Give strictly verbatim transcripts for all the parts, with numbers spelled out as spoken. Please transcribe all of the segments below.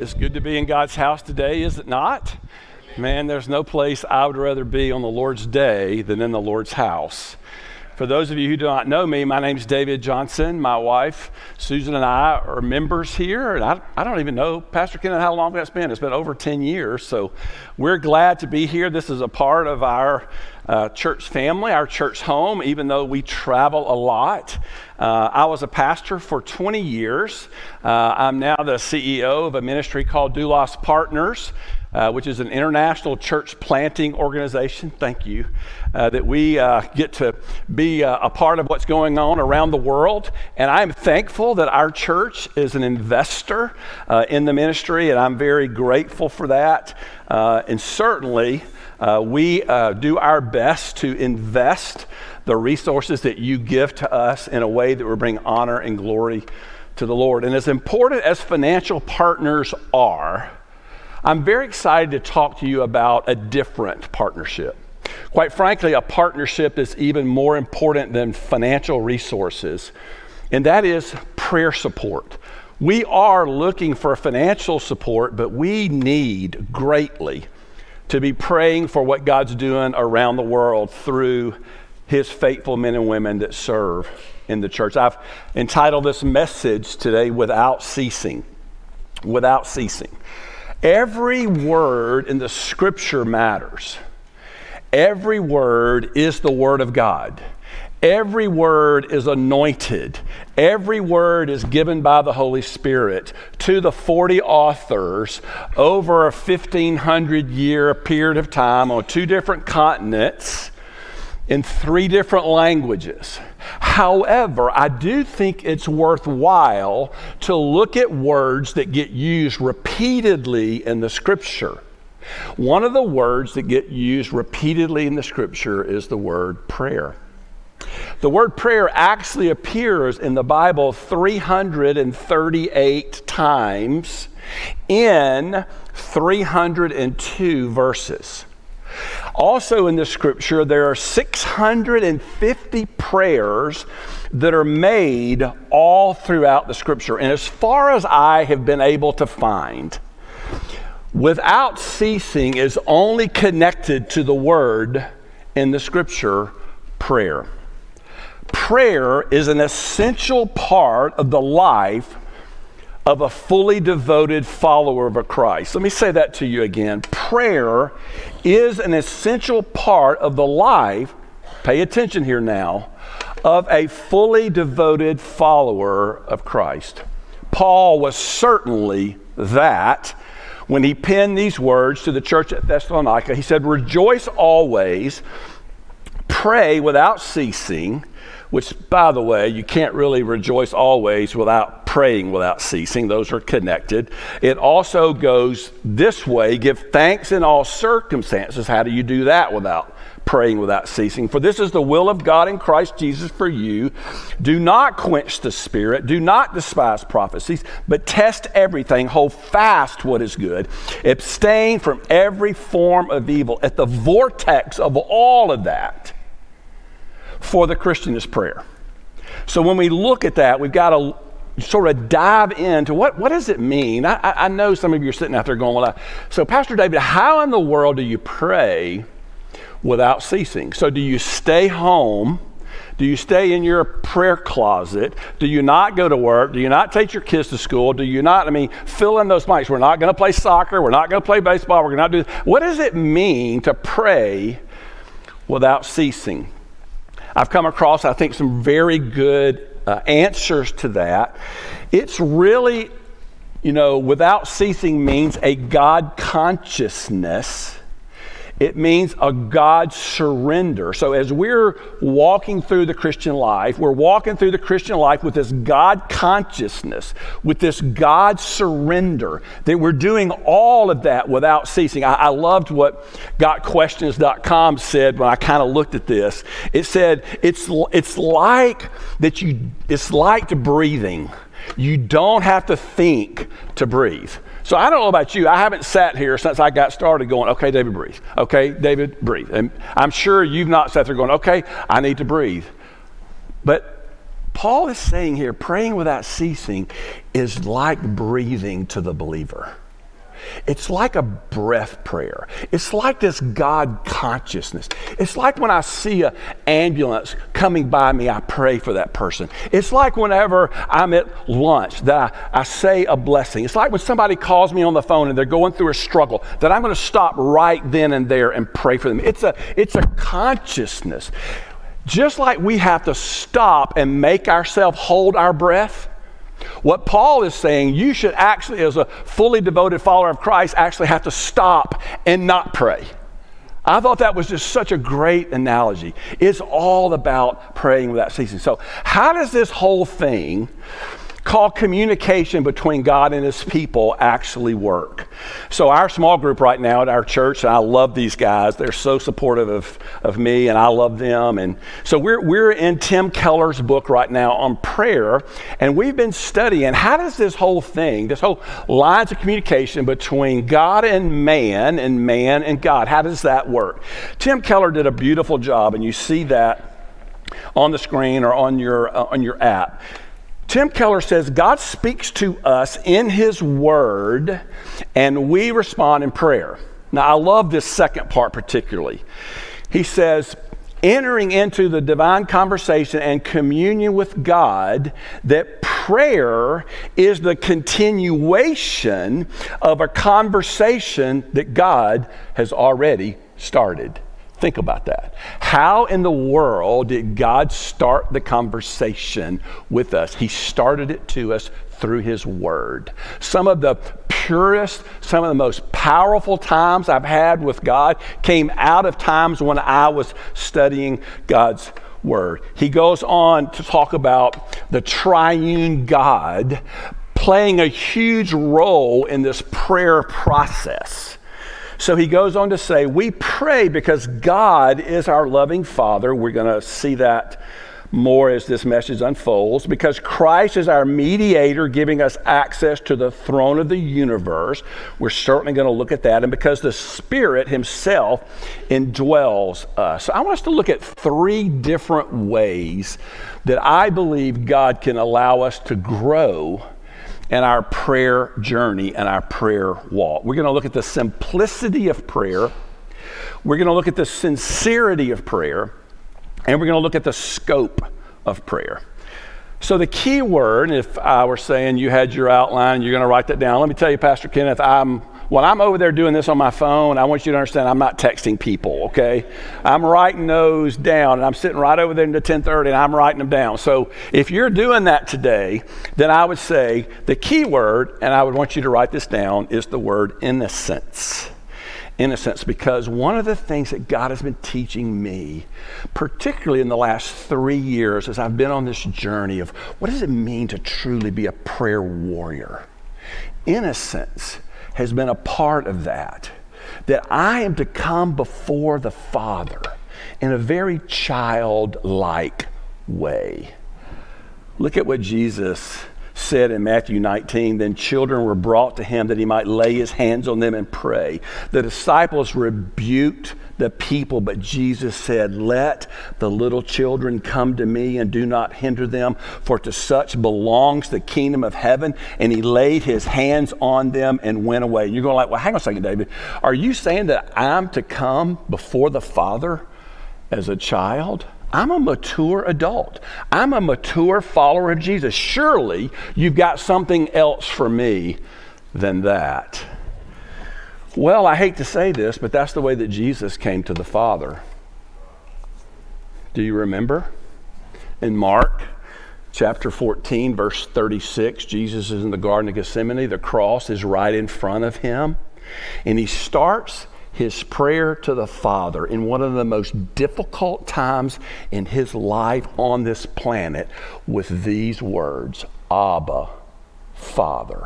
It's good to be in God's house today, is it not? Man, there's no place I would rather be on the Lord's day than in the Lord's house. For those of you who do not know me, my name's David Johnson. My wife, Susan, and I are members here. And I, I don't even know, Pastor Ken, how long that's been. It's been over ten years. So we're glad to be here. This is a part of our uh, church family, our church home, even though we travel a lot. Uh, I was a pastor for twenty years. Uh, I'm now the C E O of a ministry called Doulos Partners, Uh, which is an international church planting organization, thank you, uh, that we uh, get to be uh, a part of what's going on around the world. And I'm thankful that our church is an investor uh, in the ministry, and I'm very grateful for that. Uh, and certainly, uh, we uh, do our best to invest the resources that you give to us in a way that will bring honor and glory to the Lord. And as important as financial partners are, I'm very excited to talk to you about a different partnership. Quite frankly, a partnership that's even more important than financial resources, and that is prayer support. We are looking for financial support, but we need greatly to be praying for what God's doing around the world through His faithful men and women that serve in the church. I've entitled this message today, Without Ceasing. Without Ceasing. Every word in the scripture matters. Every word is the word of God. Every word is anointed. Every word is given by the Holy Spirit to the forty authors over a fifteen hundred year period of time on two different continents in three different languages. However, I do think it's worthwhile to look at words that get used repeatedly in the scripture. One of the words that get used repeatedly in the scripture is the word prayer. The word prayer actually appears in the Bible three hundred thirty-eight times in three hundred two verses. Also in the scripture, there are six hundred fifty prayers that are made all throughout the scripture. And as far as I have been able to find, without ceasing is only connected to the word in the scripture, prayer. Prayer is an essential part of the life of a fully devoted follower of Christ. Let me say that to you again. Prayer is an essential part of the life, pay attention here now, of a fully devoted follower of Christ. Paul was certainly that when he penned these words to the church at Thessalonica. He said, "Rejoice always, pray without ceasing," which, by the way, you can't really rejoice always without praying without ceasing. Those are connected. It also goes this way: give thanks in all circumstances. How do you do that without praying without ceasing? For this is the will of God in Christ Jesus for you. Do not quench the spirit. Do not despise prophecies, but test everything. Hold fast what is good. Abstain from every form of evil. At the vortex of all of that, for the Christian is prayer. So when we look at that, we've got to sort of dive into what, what does it mean? I, I know some of you are sitting out there going, well, I, so Pastor David, how in the world do you pray without ceasing? So do you stay home? Do you stay in your prayer closet? Do you not go to work? Do you not take your kids to school? Do you not, I mean, fill in those blanks. We're not going to play soccer. We're not going to play baseball. We're going to not do, what does it mean to pray without ceasing? I've come across, I think, some very good uh, answers to that. It's really, you know, without ceasing means a God consciousness. It means a God surrender. So as we're walking through the Christian life, we're walking through the Christian life with this God consciousness, with this God surrender, that we're doing all of that without ceasing. I, I loved what got questions dot com said when I kind of looked at this. It said, it's, it's like that you, it's like breathing. You don't have to think to breathe. So I don't know about you. I haven't sat here since I got started going, okay, David, breathe. Okay, David, breathe. And I'm sure you've not sat there going, okay, I need to breathe. But Paul is saying here, praying without ceasing is like breathing to the believer. It's like a breath prayer. It's like this God consciousness. It's like when I see an ambulance coming by me, I pray for that person. It's like whenever I'm at lunch that I, I say a blessing. It's like when somebody calls me on the phone and they're going through a struggle, that I'm going to stop right then and there and pray for them. It's a, it's a consciousness. Just like we have to stop and make ourselves hold our breath, what Paul is saying, you should actually, as a fully devoted follower of Christ, actually have to stop and not pray. I thought that was just such a great analogy. It's all about praying without ceasing. So how does this whole thing called communication between God and his people actually work? So our small group right now at our church, and I love these guys. They're so supportive of, of me, and I love them. And so we're, we're in Tim Keller's book right now on prayer, and we've been studying how does this whole thing, this whole lines of communication between God and man and man and God, how does that work? Tim Keller did a beautiful job, and you see that on the screen or on your, uh, on your app. Tim Keller says, God speaks to us in his word, and we respond in prayer. Now, I love this second part particularly. He says, entering into the divine conversation and communion with God, that prayer is the continuation of a conversation that God has already started. Think about that. How in the world did God start the conversation with us? He started it to us through his word. Some of the purest, some of the most powerful times I've had with God came out of times when I was studying God's word. He goes on to talk about the triune God playing a huge role in this prayer process. So he goes on to say, we pray because God is our loving Father. We're going to see that more as this message unfolds. Because Christ is our mediator, giving us access to the throne of the universe. We're certainly going to look at that. And because the Spirit himself indwells us. So I want us to look at three different ways that I believe God can allow us to grow and our prayer journey and our prayer walk. We're going to look at the simplicity of prayer. We're going to look at the sincerity of prayer. And we're going to look at the scope of prayer. So the key word, if I were saying you had your outline, you're going to write that down. Let me tell you, Pastor Kenneth, I'm when I'm over there doing this on my phone, I want you to understand I'm not texting people, okay? I'm writing those down, and I'm sitting right over there into ten thirty, and I'm writing them down. So if you're doing that today, then I would say the key word, and I would want you to write this down, is the word innocence. Innocence, because one of the things that God has been teaching me, particularly in the last three years as I've been on this journey of what does it mean to truly be a prayer warrior? Innocence has been a part of that, that I am to come before the Father in a very childlike way. Look at what Jesus said in Matthew nineteen, then children were brought to him that he might lay his hands on them and pray. The disciples rebuked the people, but Jesus said, let the little children come to me and do not hinder them, for to such belongs the kingdom of heaven. And he laid his hands on them and went away. And you're going like, well, hang on a second, David. Are you saying that I'm to come before the Father as a child? I'm a mature adult. I'm a mature follower of Jesus. Surely you've got something else for me than that. Well, I hate to say this, but that's the way that Jesus came to the Father. Do you remember? In Mark chapter fourteen, verse thirty-six, Jesus is in the Garden of Gethsemane. The cross is right in front of him. And he starts his prayer to the Father in one of the most difficult times in his life on this planet with these words, Abba, Father.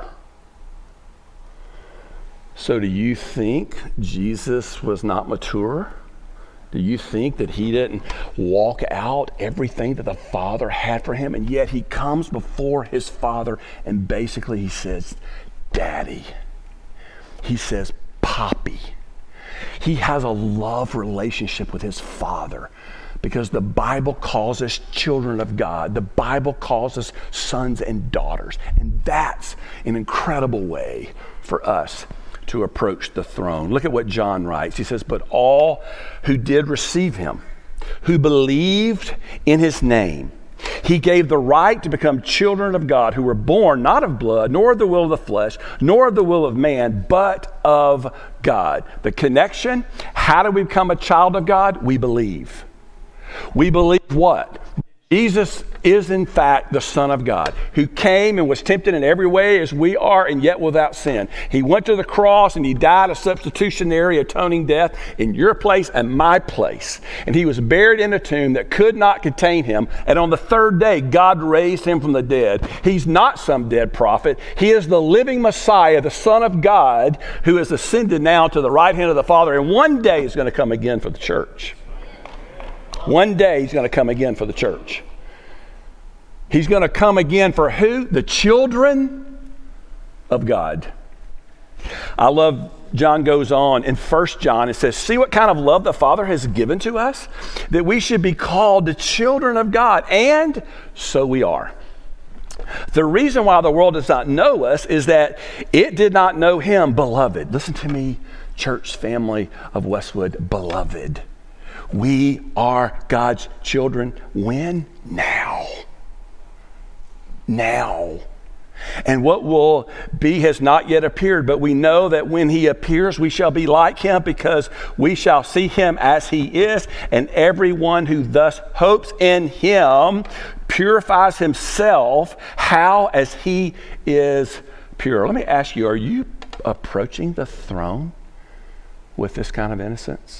So do you think Jesus was not mature? Do you think that he didn't walk out everything that the Father had for him? And yet he comes before his Father and basically he says, Daddy. He says, Poppy. He has a love relationship with his Father because the Bible calls us children of God. The Bible calls us sons and daughters. And that's an incredible way for us to approach the throne. Look at what John writes. He says, but all who did receive him, who believed in his name, he gave the right to become children of God, who were born not of blood, nor of the will of the flesh, nor of the will of man, but of God. The connection, how do we become a child of God? We believe. We believe what? Jesus is in fact the Son of God, who came and was tempted in every way as we are, and yet without sin. He went to the cross and he died a substitutionary atoning death in your place and my place. And he was buried in a tomb that could not contain him. And on the third day, God raised him from the dead. He's not some dead prophet. He is the living Messiah, the Son of God, who has ascended now to the right hand of the Father. And one day he's going to come again for the church. One day he's going to come again for the church. He's going to come again for who? The children of God. I love, John goes on in First John, it says, see what kind of love the Father has given to us, that we should be called the children of God, and so we are. The reason why the world does not know us is that it did not know him, beloved. Listen to me, church family of Westwood, beloved. We are God's children. When? Now. Now. And what will be has not yet appeared, but we know that when he appears, we shall be like him, because we shall see him as he is. And everyone who thus hopes in him purifies himself, how? As he is pure. Let me ask you, are you approaching the throne with this kind of innocence?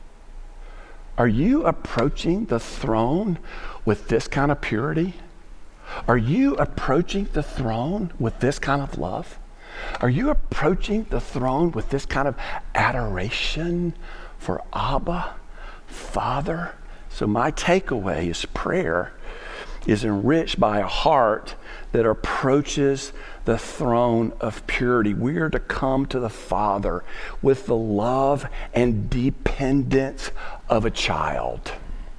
Are you approaching the throne with this kind of purity? Are you approaching the throne with this kind of love? Are you approaching the throne with this kind of adoration for Abba, Father? So my takeaway is prayer is enriched by a heart that approaches the throne of purity. We are to come to the Father with the love and dependence of a child.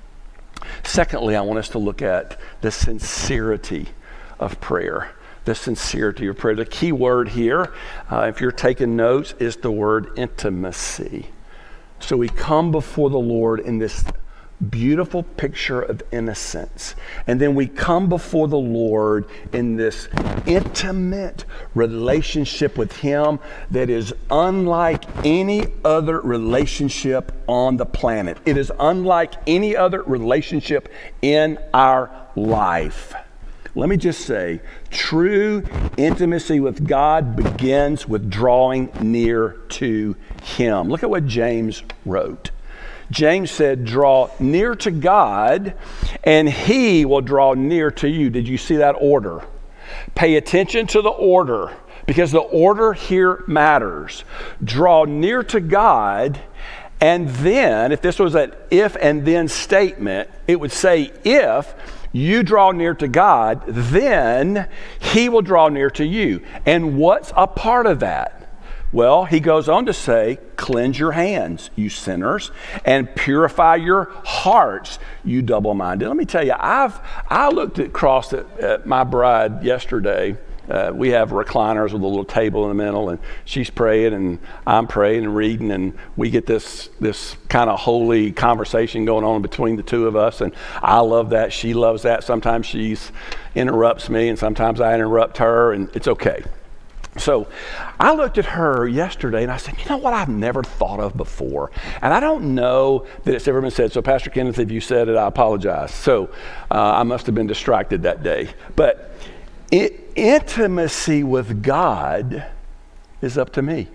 Secondly, I want us to look at the sincerity of prayer. The sincerity of prayer. The key word here, uh, if you're taking notes, is the word intimacy. So we come before the Lord in this beautiful picture of innocence. And then we come before the Lord in this intimate relationship with him that is unlike any other relationship on the planet. It is unlike any other relationship in our life. Let me just say, true intimacy with God begins with drawing near to him. Look at what James wrote. James said, draw near to God and he will draw near to you. Did you see that order? Pay attention to the order, because the order here matters. Draw near to God, and then, if this was an if and then statement, it would say, if you draw near to God, then he will draw near to you. And what's a part of that? Well, he goes on to say, cleanse your hands, you sinners, and purify your hearts, you double-minded. Let me tell you, I've I looked across at, at my bride yesterday. Uh, we have recliners with a little table in the middle, and she's praying, and I'm praying and reading, and we get this this kind of holy conversation going on between the two of us, and I love that. She loves that. Sometimes she interrupts me, and sometimes I interrupt her, and it's okay. So I looked at her yesterday and I said, you know what I've never thought of before? And I don't know that it's ever been said. So Pastor Kenneth, if you said it, I apologize. So uh, I must have been distracted that day. But it, intimacy with God is up to me.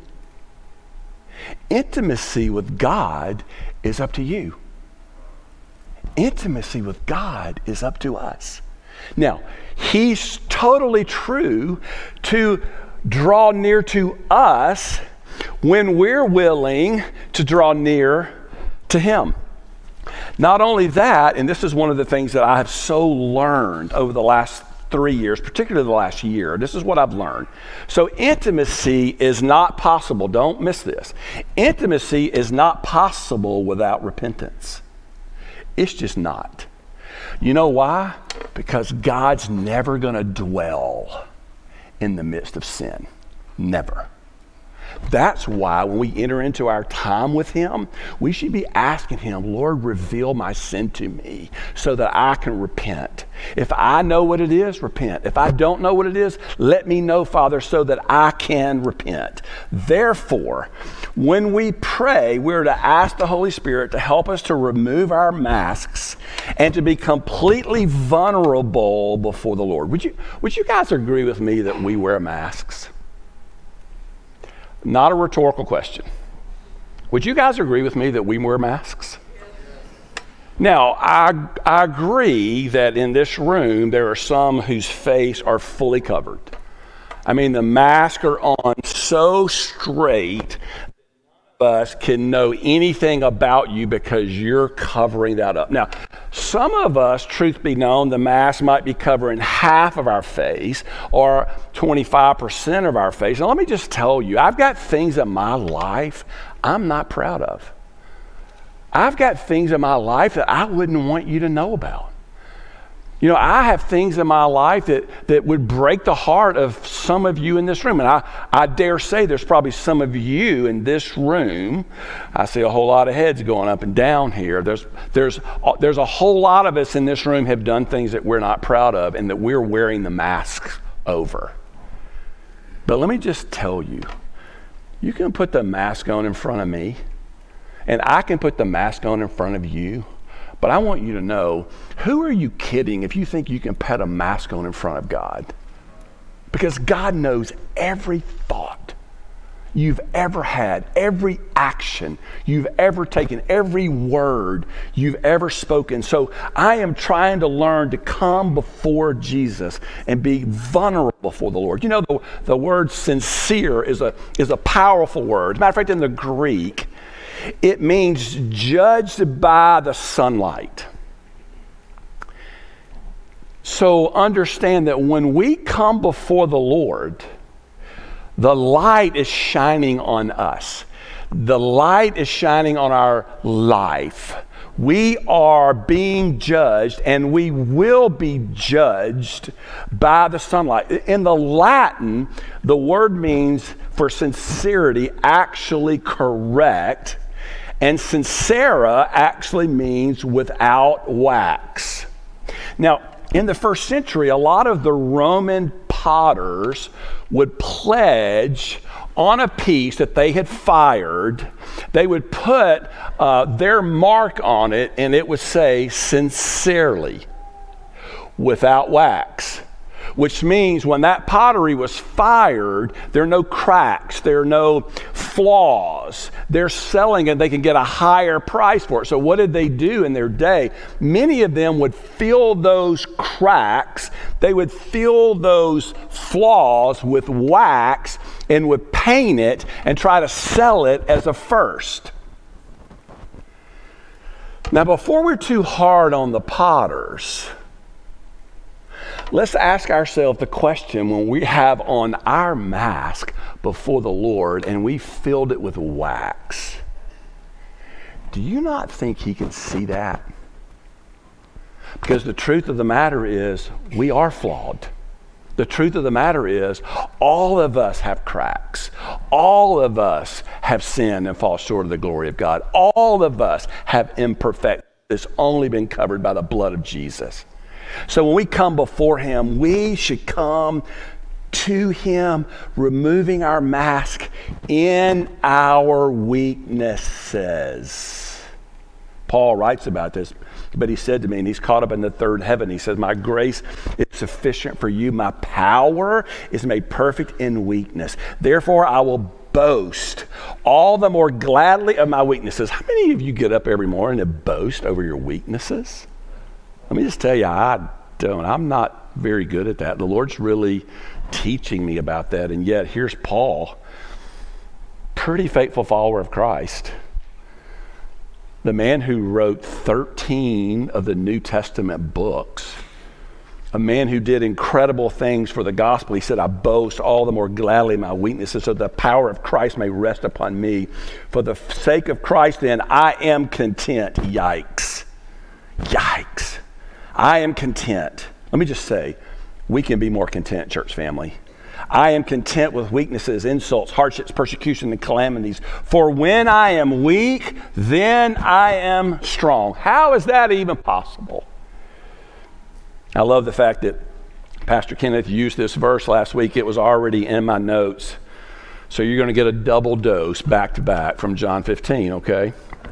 Intimacy with God is up to you. Intimacy with God is up to us. Now, he's totally true to draw near to us when we're willing to draw near to him. Not only that, and this is one of the things that I have so learned over the last three years, particularly the last year, this is what I've learned. So intimacy is not possible. Don't miss this. Intimacy is not possible without repentance. It's just not. You know why? Because God's never going to dwell in the midst of sin. Never. That's why when we enter into our time with him, we should be asking him, Lord, reveal my sin to me so that I can repent. If I know what it is, repent. If I don't know what it is, let me know, Father, so that I can repent. Therefore, when we pray, we're to ask the Holy Spirit to help us to remove our masks and to be completely vulnerable before the Lord. Would you, would you guys agree with me that we wear masks? Not a rhetorical question. Would you guys agree with me that we wear masks? Now, I, I agree that in this room, there are some whose face are fully covered. I mean, the masks are on so straight, none of us can know anything about you because you're covering that up. Now, some of us, truth be known, the mask might be covering half of our face or twenty-five percent of our face. Now, let me just tell you, I've got things in my life I'm not proud of. I've got things in my life that I wouldn't want you to know about. You know, I have things in my life that, that would break the heart of some of you in this room. And I, I dare say there's probably some of you in this room. I see a whole lot of heads going up and down here. There's, there's, there's a whole lot of us in this room have done things that we're not proud of and that we're wearing the masks over. But let me just tell you, you can put the mask on in front of me, and I can put the mask on in front of you, but I want you to know, who are you kidding if you think you can put a mask on in front of God? Because God knows every thought you've ever had, every action you've ever taken, every word you've ever spoken. So I am trying to learn to come before Jesus and be vulnerable before the Lord. You know, the, the word sincere is a, is a powerful word. As a matter of fact, in the Greek, it means judged by the sunlight. So understand that when we come before the Lord, the light is shining on us. The light is shining on our life. We are being judged, and we will be judged by the sunlight. In the Latin, the word means for sincerity, actually correct. And sincera actually means without wax. Now, in the first century, a lot of the Roman potters would pledge on a piece that they had fired, they would put uh, their mark on it, and it would say, sincerely, without wax. Which means when that pottery was fired, there are no cracks, there are no flaws. They're selling it, they can get a higher price for it. So what did they do in their day? Many of them would fill those cracks, they would fill those flaws with wax and would paint it and try to sell it as a first. Now, before we're too hard on the potters, let's ask ourselves the question, when we have on our mask before the Lord and we filled it with wax, do you not think he can see that? Because the truth of the matter is, we are flawed. The truth of the matter is, all of us have cracks. All of us have sinned and fall short of the glory of God. All of us have imperfections that's only been covered by the blood of Jesus. So when we come before him, we should come to him, removing our mask in our weaknesses. Paul writes about this, but he said to me, and he's caught up in the third heaven, he says, my grace is sufficient for you. My power is made perfect in weakness. Therefore, I will boast all the more gladly of my weaknesses. How many of you get up every morning and boast over your weaknesses? Let me just tell you, I don't. I'm not very good at that. The Lord's really teaching me about that. And yet, here's Paul, pretty faithful follower of Christ, the man who wrote thirteen of the New Testament books, a man who did incredible things for the gospel. He said, I boast all the more gladly in my weaknesses so the power of Christ may rest upon me. For the sake of Christ, then, I am content. Yikes. Yikes. I am content. Let me just say, we can be more content, church family. I am content with weaknesses, insults, hardships, persecution, and calamities. For when I am weak, then I am strong. How is that even possible? I love the fact that Pastor Kenneth used this verse last week. It was already in my notes. So you're going to get a double dose back to back from John fifteen, okay?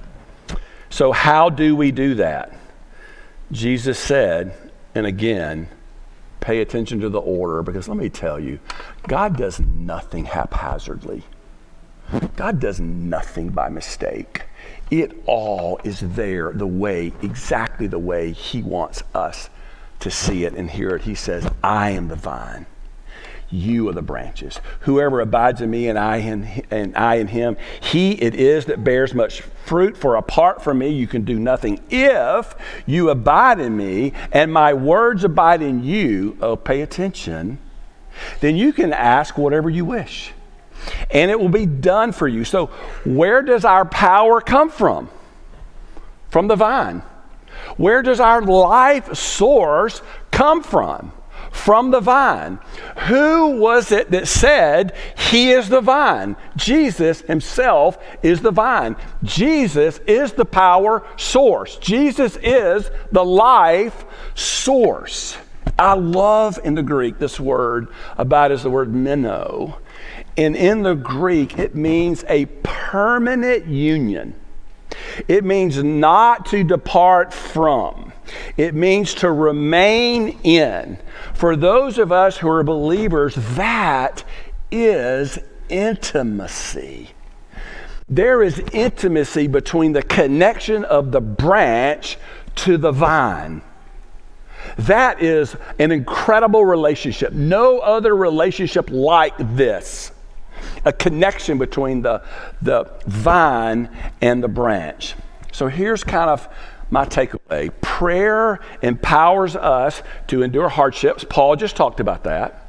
So how do we do that? Jesus said, and again, pay attention to the order, because let me tell you, God does nothing haphazardly. God does nothing by mistake. It all is there the way, exactly the way he wants us to see it and hear it. He says, I am the vine. You are the branches. Whoever abides in me and I in, and I in him, he it is that bears much fruit. For apart from me, you can do nothing. If you abide in me and my words abide in you, oh, pay attention, then you can ask whatever you wish, and it will be done for you. So where does our power come from? From the vine. Where does our life source come from? From the vine. Who was it that said he is the vine? Jesus himself is the vine. Jesus is the power source. Jesus is the life source. I love in the Greek this word, about is the word meno. And in the Greek, it means a permanent union. It means not to depart from. It means to remain in. For those of us who are believers, that is intimacy. There is intimacy between the connection of the branch to the vine. That is an incredible relationship. No other relationship like this. A connection between the, the vine and the branch. So here's kind of my takeaway. Prayer empowers us to endure hardships. Paul just talked about that.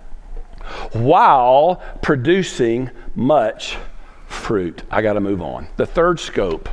While producing much fruit. I got to move on. The third scope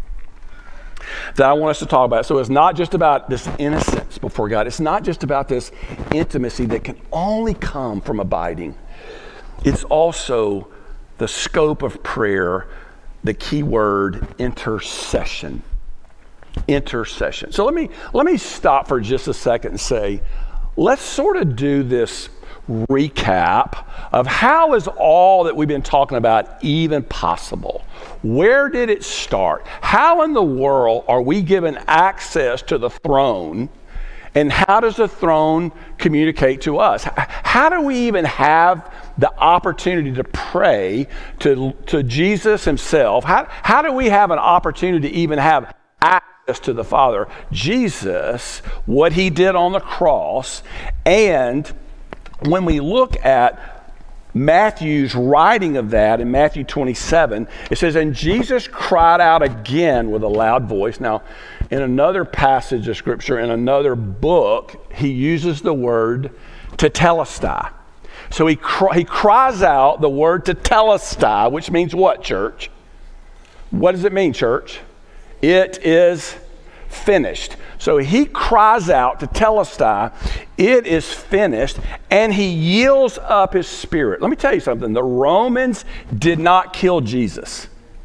that I want us to talk about. So it's not just about this innocence before God. It's not just about this intimacy that can only come from abiding. It's also the scope of prayer, the key word, intercession. Intercession. So let me let me stop for just a second and say, let's sort of do this recap of how is all that we've been talking about even possible? Where did it start? How in the world are we given access to the throne? And how does the throne communicate to us? How do we even have the opportunity to pray to, to Jesus himself? How, how do we have an opportunity to even have access to the Father? Jesus, what he did on the cross, and when we look at Matthew's writing of that in Matthew twenty-seven, it says, and Jesus cried out again with a loud voice. Now, in another passage of Scripture, in another book, he uses the word tetelestai. So he, cr- he cries out the word tetelestai, which means what, church? What does it mean, church? It is finished. So he cries out tetelestai, it is finished, and he yields up his spirit. Let me tell you something. The Romans did not kill Jesus.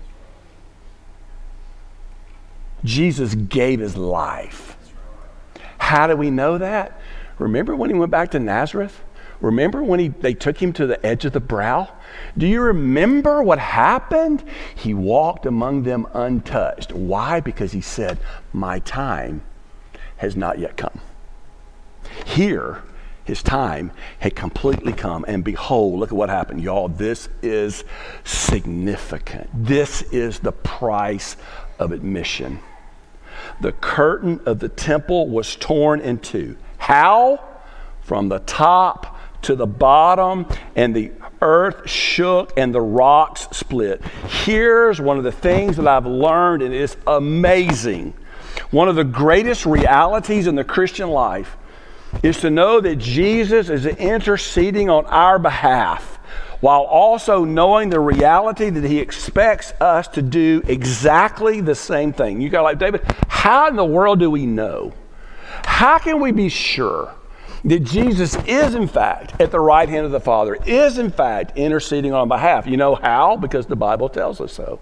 Jesus gave his life. How do we know that? Remember when he went back to Nazareth? Remember when he, they took him to the edge of the brow? Do you remember what happened? He walked among them untouched. Why? Because he said, my time has not yet come. Here, his time had completely come. And behold, look at what happened. Y'all, this is significant. This is the price of admission. The curtain of the temple was torn in two. How? From the top to the bottom, and the earth shook and the rocks split. Here's one of the things that I've learned, and it's amazing. One of the greatest realities in the Christian life is to know that Jesus is interceding on our behalf, while also knowing the reality that he expects us to do exactly the same thing. You got like, David, how in the world do we know? How can we be sure that Jesus is, in fact, at the right hand of the Father, is, in fact, interceding on behalf. You know how? Because the Bible tells us so.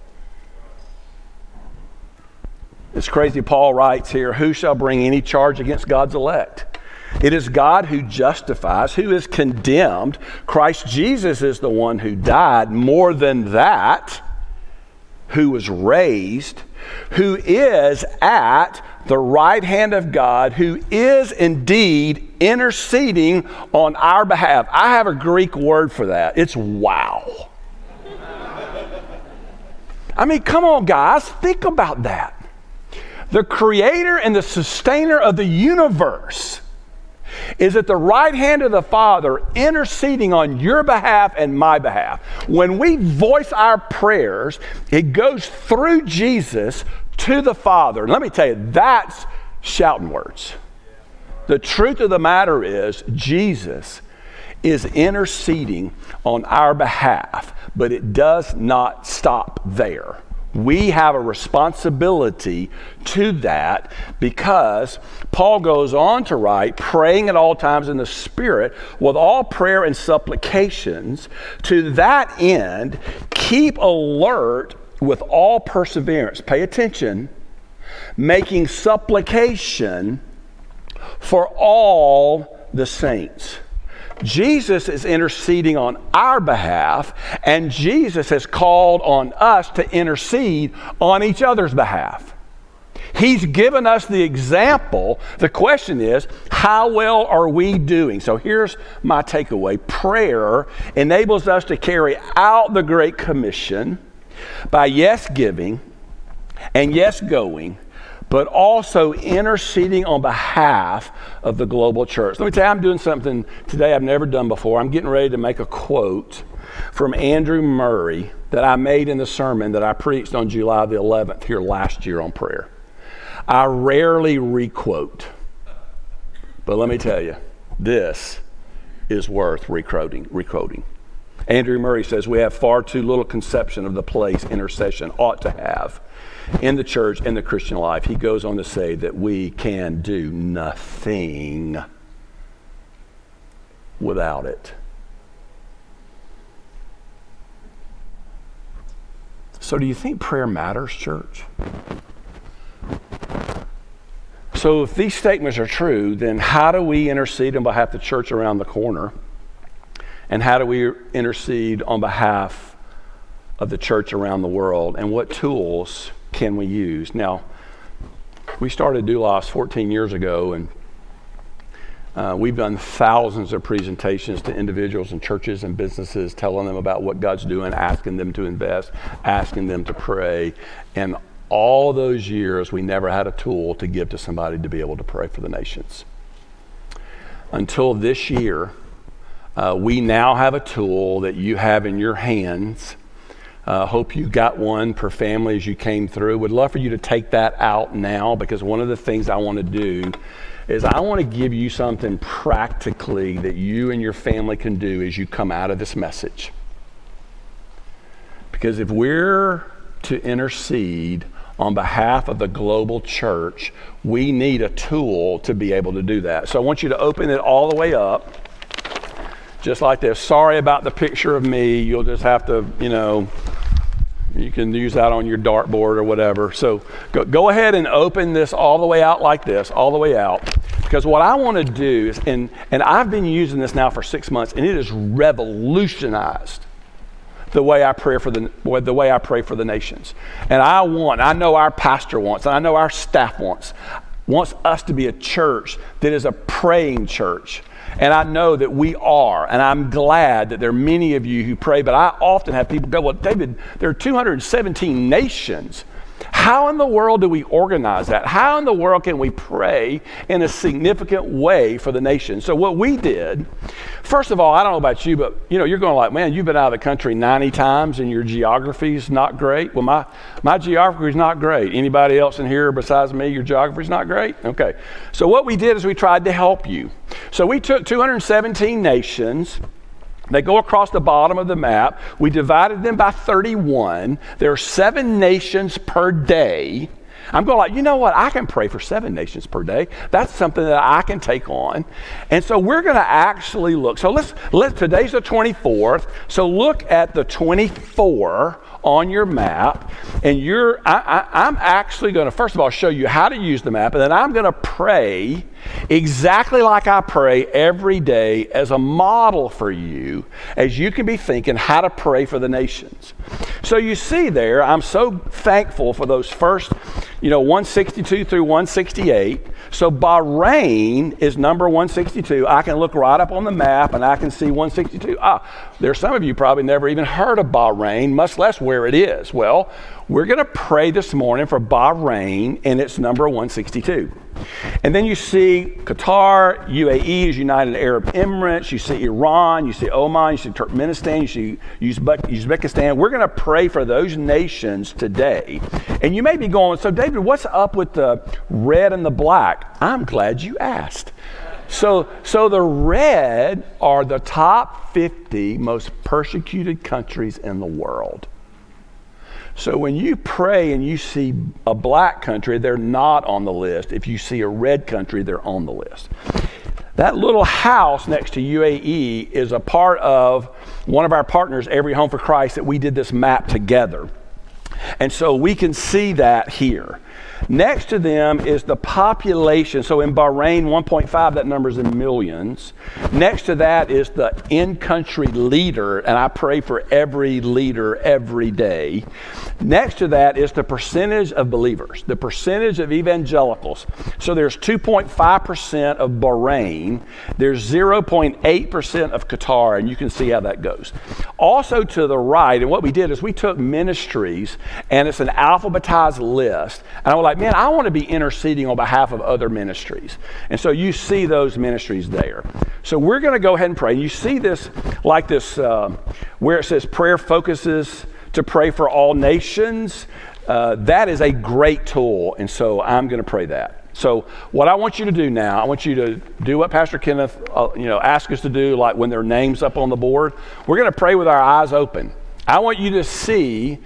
It's crazy. Paul writes here, who shall bring any charge against God's elect? It is God who justifies, who is condemned. Christ Jesus is the one who died. More than that, who was raised, who is at the right hand of God, who is indeed interceding on our behalf. I have a Greek word for that. It's wow. I mean, come on, guys. Think about that. The creator and the sustainer of the universe is at the right hand of the Father interceding on your behalf and my behalf. When we voice our prayers, it goes through Jesus to the Father. And let me tell you, that's shouting words. The truth of the matter is, Jesus is interceding on our behalf, but it does not stop there. We have a responsibility to that because Paul goes on to write, praying at all times in the Spirit with all prayer and supplications. To that end, keep alert with all perseverance. Pay attention. Making supplication for all the saints. Jesus is interceding on our behalf, and Jesus has called on us to intercede on each other's behalf. He's given us the example. The question is, how well are we doing? So here's my takeaway. Prayer enables us to carry out the Great Commission by yes giving and yes going, but also interceding on behalf of the global church. Let me tell you, I'm doing something today I've never done before. I'm getting ready to make a quote from Andrew Murray that I made in the sermon that I preached on July the eleventh here last year on prayer. I rarely requote, but let me tell you, this is worth requoting. requoting. Andrew Murray says, we have far too little conception of the place intercession ought to have in the church and the Christian life. He goes on to say that we can do nothing without it. So do you think prayer matters, church? So if these statements are true, then how do we intercede on behalf of the church around the corner? And how do we intercede on behalf of the church around the world? And what tools can we use? Now, we started Doulos fourteen years ago, and uh, we've done thousands of presentations to individuals and churches and businesses, telling them about what God's doing, asking them to invest, asking them to pray. And all those years, we never had a tool to give to somebody to be able to pray for the nations. Until this year, Uh, we now have a tool that you have in your hands. Uh, hope you got one per family as you came through. Would love for you to take that out now, because one of the things I want to do is I want to give you something practically that you and your family can do as you come out of this message. Because if we're to intercede on behalf of the global church, we need a tool to be able to do that. So I want you to open it all the way up. Just like this. Sorry about the picture of me. You'll just have to, you know, you can use that on your dartboard or whatever. So go, go ahead and open this all the way out like this, all the way out. Because what I want to do is, and, and I've been using this now for six months, and it has revolutionized the way I pray for the, the way I pray for the nations. And I want, I know our pastor wants, and I know our staff wants, wants us to be a church that is a praying church. And I know that we are, and I'm glad that there are many of you who pray, but I often have people go, well, David, there are two hundred seventeen nations. How in the world do we organize that? How in the world can we pray in a significant way for the nation? So what we did, first of all, I don't know about you, but you know, you're going like, man, you've been out of the country ninety times and your geography is not great. Well, my, my geography is not great. Anybody else in here besides me, your geography is not great? Okay. So what we did is we tried to help you. So we took two hundred seventeen nations. They go across the bottom of the map. We divided them by thirty-one. There are seven nations per day. I'm going like, you know what? I can pray for seven nations per day. That's something that I can take on. And so we're going to actually look. So let's, let today's the twenty-fourth. So look at the twenty-four on your map. And you're, I, I, I'm actually going to, first of all, show you how to use the map. And then I'm going to pray exactly like I pray every day as a model for you, as you can be thinking how to pray for the nations. So you see there, I'm so thankful for those first, you know, one sixty-two through one sixty-eight. So Bahrain is number one sixty-two. I can look right up on the map and I can see one sixty-two. Ah, there's some of you probably never even heard of Bahrain, much less where it is. Well, we're going to pray this morning for Bahrain, and it's number one sixty-two. And then you see Qatar, U A E is United Arab Emirates, you see Iran, you see Oman, you see Turkmenistan, you see Uzbekistan. We're going to pray for those nations today. And you may be going, so David, what's up with the red and the black? I'm glad you asked. So, so the red are the top fifty most persecuted countries in the world. So when you pray and you see a black country, they're not on the list. If you see a red country, they're on the list. That little house next to U A E is a part of one of our partners, Every Home for Christ, that we did this map together. And so we can see that here. Next to them is the population. So in Bahrain, one point five, that number's in millions. Next to that is the in-country leader, and I pray for every leader every day. Next to that is the percentage of believers, the percentage of evangelicals. So there's two point five percent of Bahrain. There's zero point eight percent of Qatar, and you can see how that goes. Also to the right, and what we did is we took ministries, and it's an alphabetized list. And I was like, man, I want to be interceding on behalf of other ministries. And so you see those ministries there. So we're going to go ahead and pray. And you see this like this, uh, where it says prayer focuses to pray for all nations. Uh, that is a great tool. And so I'm going to pray that. So what I want you to do now, I want you to do what Pastor Kenneth uh, you know, asked us to do, like when their name's up on the board. We're going to pray with our eyes open. I want you to see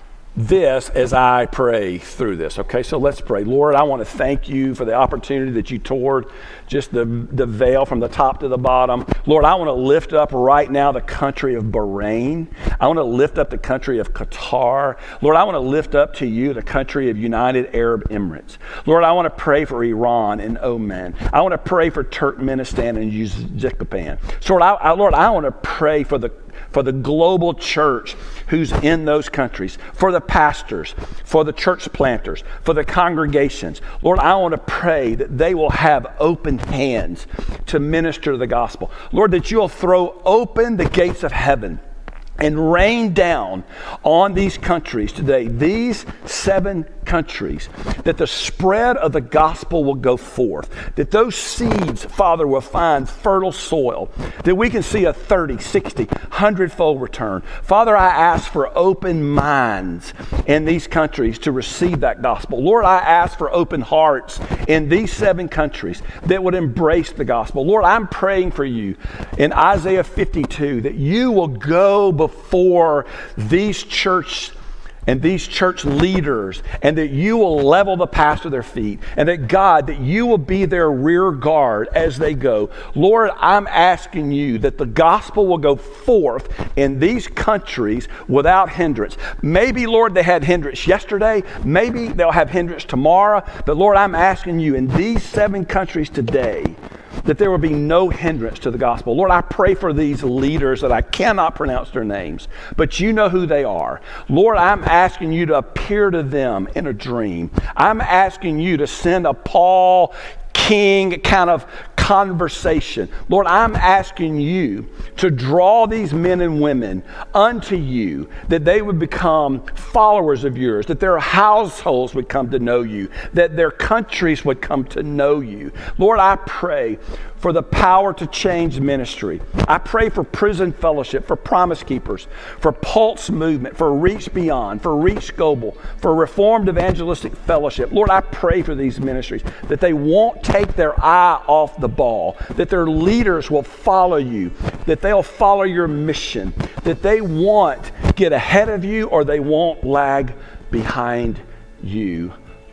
this as I pray through this. Okay, so let's pray. Lord, I want to thank you for the opportunity that you tore just the, the veil from the top to the bottom. Lord, I want to lift up right now the country of Bahrain. I want to lift up the country of Qatar. Lord, I want to lift up to you the country of United Arab Emirates. Lord, I want to pray for Iran and Oman. I want to pray for Turkmenistan and Uzbekistan. So Lord, I, I, Lord, I want to pray for the for the global church who's in those countries, for the pastors, for the church planters, for the congregations. Lord, I want to pray that they will have open hands to minister the gospel. Lord, that you'll throw open the gates of heaven and rain down on these countries today, these seven countries, that the spread of the gospel will go forth, that those seeds, Father, will find fertile soil, that we can see a thirty, sixty, hundred-fold return. Father, I ask for open minds in these countries to receive that gospel. Lord, I ask for open hearts in these seven countries that would embrace the gospel. Lord, I'm praying for you in Isaiah fifty-two that you will go before for these church and these church leaders, and that you will level the path to their feet, and that God, that you will be their rear guard as they go. Lord, I'm asking you that the gospel will go forth in these countries without hindrance. Maybe, Lord, they had hindrance yesterday. Maybe they'll have hindrance tomorrow. But Lord, I'm asking you in these seven countries today that there will be no hindrance to the gospel. Lord, I pray for these leaders that I cannot pronounce their names, but you know who they are. Lord, I'm asking you to appear to them in a dream. I'm asking you to send a Paul King kind of conversation. Lord, I'm asking you to draw these men and women unto you, that they would become followers of yours, that their households would come to know you, that their countries would come to know you. Lord, I pray for the power to change ministry. I pray for Prison Fellowship, for Promise Keepers, for Pulse Movement, for Reach Beyond, for Reach Global, for Reformed Evangelistic Fellowship. Lord, I pray for these ministries, that they won't take their eye off the ball, that their leaders will follow you, that they'll follow your mission, that they won't get ahead of you or they won't lag behind you.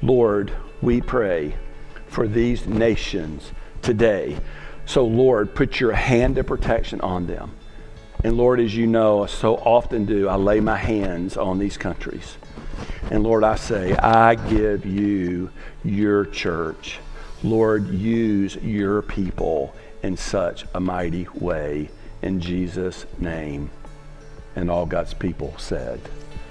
Lord, we pray for these nations today. So, Lord, put your hand of protection on them. And Lord, as you know, I so often do, I lay my hands on these countries. And Lord, I say, I give you your church. Lord, use your people in such a mighty way. In Jesus' name. And all God's people said,